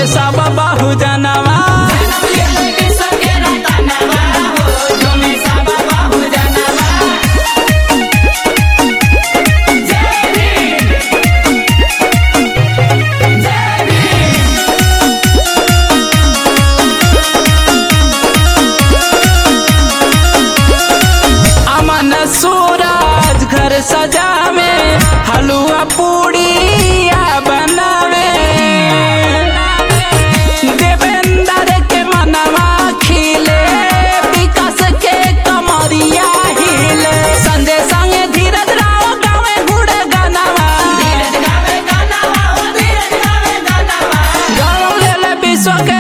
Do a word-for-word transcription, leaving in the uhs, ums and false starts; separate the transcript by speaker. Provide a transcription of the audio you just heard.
Speaker 1: झूमे सब बहु जनवा सूरज घर सजावे हलुआ पूड़िया बनावे देवेंद्र के मनवा खिले विकास के कमरिया हिले संजय संगे धीरज राव गावे गुड़ गानावा गाँव ले विश्व के